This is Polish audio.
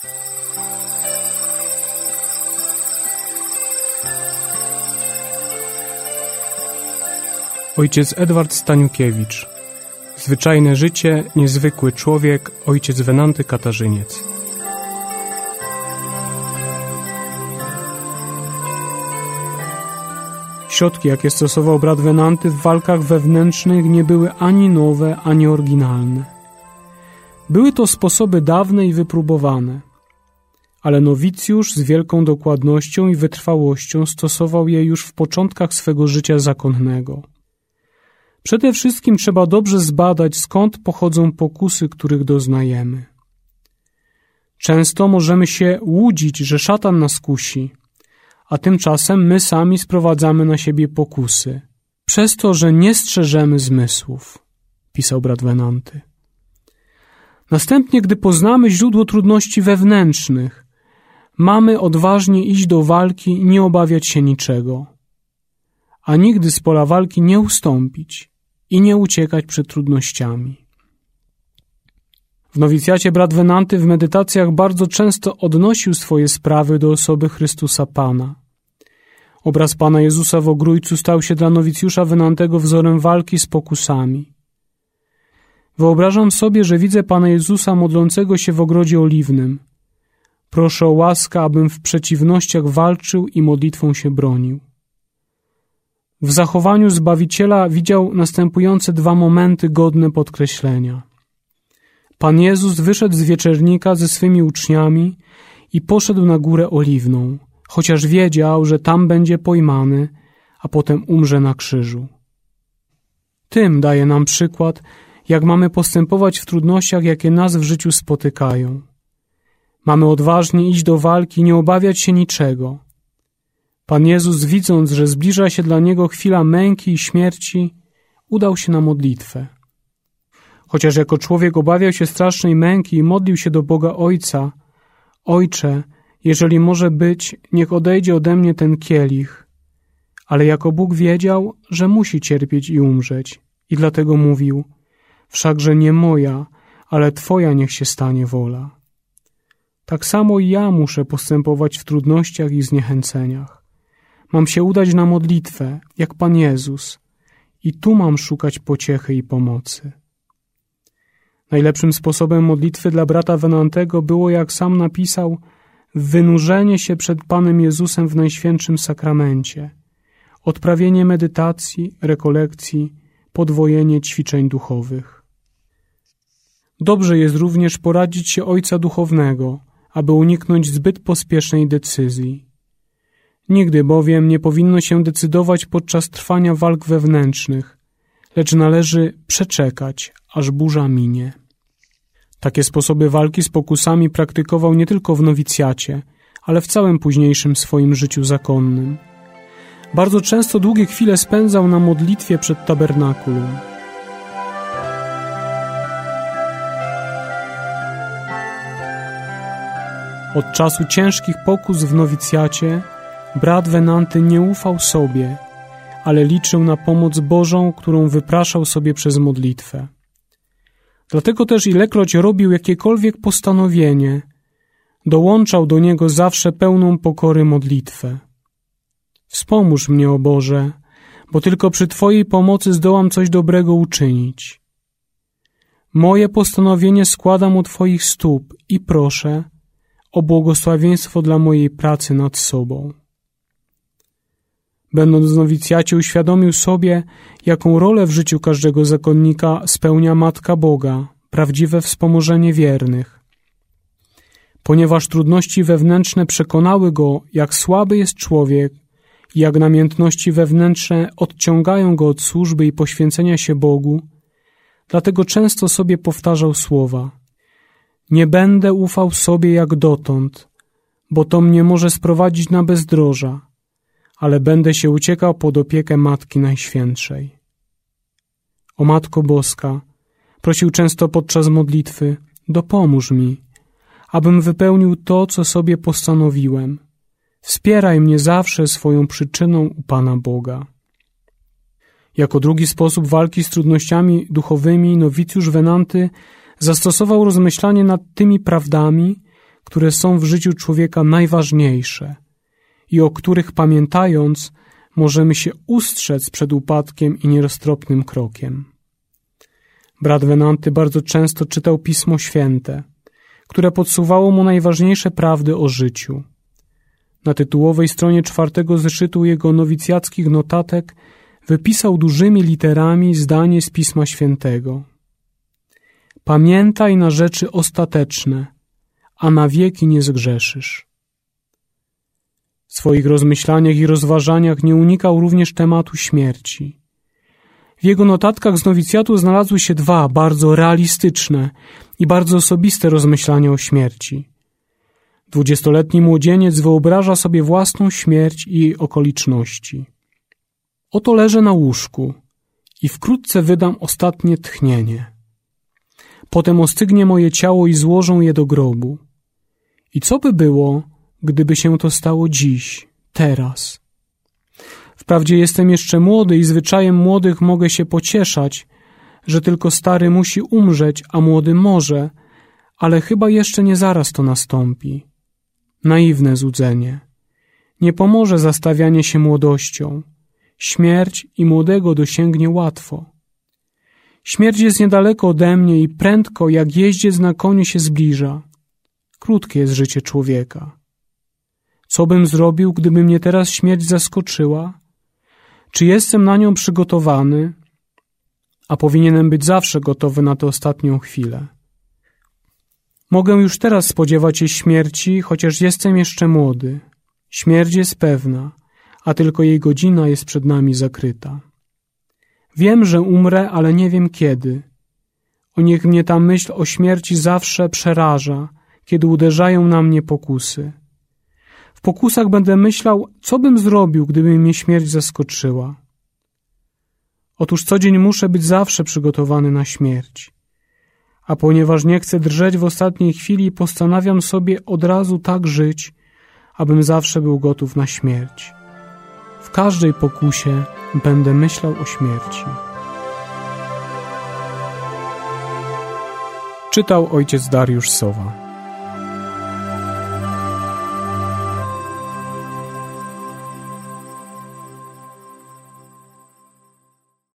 Ojciec Edward Staniukiewicz. Zwyczajne życie, niezwykły człowiek, ojciec Wenanty Katarzyniec. Środki, jakie stosował brat Wenanty w walkach wewnętrznych, nie były ani nowe, ani oryginalne. Były to sposoby dawne i wypróbowane, ale nowicjusz z wielką dokładnością i wytrwałością stosował je już w początkach swego życia zakonnego. Przede wszystkim trzeba dobrze zbadać, skąd pochodzą pokusy, których doznajemy. Często możemy się łudzić, że szatan nas kusi, a tymczasem my sami sprowadzamy na siebie pokusy, przez to, że nie strzeżemy zmysłów, pisał brat Wenanty. Następnie, gdy poznamy źródło trudności wewnętrznych, mamy odważnie iść do walki i nie obawiać się niczego, a nigdy z pola walki nie ustąpić i nie uciekać przed trudnościami. W nowicjacie brat Wenanty w medytacjach bardzo często odnosił swoje sprawy do osoby Chrystusa Pana. Obraz Pana Jezusa w Ogrójcu stał się dla nowicjusza Wenantego wzorem walki z pokusami. Wyobrażam sobie, że widzę Pana Jezusa modlącego się w ogrodzie oliwnym. Proszę o łaskę, abym w przeciwnościach walczył i modlitwą się bronił. W zachowaniu Zbawiciela widział następujące dwa momenty godne podkreślenia. Pan Jezus wyszedł z wieczernika ze swymi uczniami i poszedł na Górę Oliwną, chociaż wiedział, że tam będzie pojmany, a potem umrze na krzyżu. Tym daje nam przykład, jak mamy postępować w trudnościach, jakie nas w życiu spotykają. Mamy odważnie iść do walki i nie obawiać się niczego. Pan Jezus, widząc, że zbliża się dla Niego chwila męki i śmierci, udał się na modlitwę. Chociaż jako człowiek obawiał się strasznej męki i modlił się do Boga Ojca: Ojcze, jeżeli może być, niech odejdzie ode mnie ten kielich. Ale jako Bóg wiedział, że musi cierpieć i umrzeć, i dlatego mówił: wszakże nie moja, ale Twoja niech się stanie wola. Tak samo i ja muszę postępować w trudnościach i zniechęceniach. Mam się udać na modlitwę, jak Pan Jezus, i tu mam szukać pociechy i pomocy. Najlepszym sposobem modlitwy dla brata Wenantego było, jak sam napisał, wynurzenie się przed Panem Jezusem w Najświętszym Sakramencie, odprawienie medytacji, rekolekcji, podwojenie ćwiczeń duchowych. Dobrze jest również poradzić się ojca duchownego, aby uniknąć zbyt pospiesznej decyzji. Nigdy bowiem nie powinno się decydować podczas trwania walk wewnętrznych, lecz należy przeczekać, aż burza minie. Takie sposoby walki z pokusami praktykował nie tylko w nowicjacie, ale w całym późniejszym swoim życiu zakonnym. Bardzo często długie chwile spędzał na modlitwie przed tabernakulum. Od czasu ciężkich pokus w nowicjacie brat Wenanty nie ufał sobie, ale liczył na pomoc Bożą, którą wypraszał sobie przez modlitwę. Dlatego też ilekroć robił jakiekolwiek postanowienie, dołączał do niego zawsze pełną pokory modlitwę. Wspomóż mnie, o Boże, bo tylko przy Twojej pomocy zdołam coś dobrego uczynić. Moje postanowienie składam u Twoich stóp i proszę o błogosławieństwo dla mojej pracy nad sobą. Będąc w nowicjacie, uświadomił sobie, jaką rolę w życiu każdego zakonnika spełnia Matka Boga, prawdziwe wspomożenie wiernych. Ponieważ trudności wewnętrzne przekonały go, jak słaby jest człowiek i jak namiętności wewnętrzne odciągają go od służby i poświęcenia się Bogu, dlatego często sobie powtarzał słowa: nie będę ufał sobie jak dotąd, bo to mnie może sprowadzić na bezdroża, ale będę się uciekał pod opiekę Matki Najświętszej. O Matko Boska, prosił często podczas modlitwy, dopomóż mi, abym wypełnił to, co sobie postanowiłem. Wspieraj mnie zawsze swoją przyczyną u Pana Boga. Jako drugi sposób walki z trudnościami duchowymi nowicjusz Wenanty zastosował rozmyślanie nad tymi prawdami, które są w życiu człowieka najważniejsze i o których pamiętając możemy się ustrzec przed upadkiem i nieroztropnym krokiem. Brat Venanty bardzo często czytał Pismo Święte, które podsuwało mu najważniejsze prawdy o życiu. Na tytułowej stronie 4 zeszytu jego nowicjackich notatek wypisał dużymi literami zdanie z Pisma Świętego. Pamiętaj na rzeczy ostateczne, a na wieki nie zgrzeszysz. W swoich rozmyślaniach i rozważaniach nie unikał również tematu śmierci. W jego notatkach z nowicjatu znalazły się 2 bardzo realistyczne i bardzo osobiste rozmyślania o śmierci. 20-letni młodzieniec wyobraża sobie własną śmierć i jej okoliczności. Oto leżę na łóżku i wkrótce wydam ostatnie tchnienie. Potem ostygnie moje ciało i złożą je do grobu. I co by było, gdyby się to stało dziś, teraz? Wprawdzie jestem jeszcze młody i zwyczajem młodych mogę się pocieszać, że tylko stary musi umrzeć, a młody może, ale chyba jeszcze nie zaraz to nastąpi. Naiwne złudzenie. Nie pomoże zastawianie się młodością. Śmierć i młodego dosięgnie łatwo. Śmierć jest niedaleko ode mnie i prędko jak jeździec na koniu się zbliża. Krótkie jest życie człowieka. Co bym zrobił, gdyby mnie teraz śmierć zaskoczyła? Czy jestem na nią przygotowany? A powinienem być zawsze gotowy na tę ostatnią chwilę. Mogę już teraz spodziewać się śmierci, chociaż jestem jeszcze młody. Śmierć jest pewna, a tylko jej godzina jest przed nami zakryta. Wiem, że umrę, ale nie wiem kiedy. O niech mnie ta myśl o śmierci zawsze przeraża, kiedy uderzają na mnie pokusy. W pokusach będę myślał, co bym zrobił, gdyby mnie śmierć zaskoczyła. Otóż co dzień muszę być zawsze przygotowany na śmierć. A ponieważ nie chcę drżeć w ostatniej chwili, postanawiam sobie od razu tak żyć, abym zawsze był gotów na śmierć. W każdej pokusie będę myślał o śmierci. Czytał ojciec Dariusz Sowa.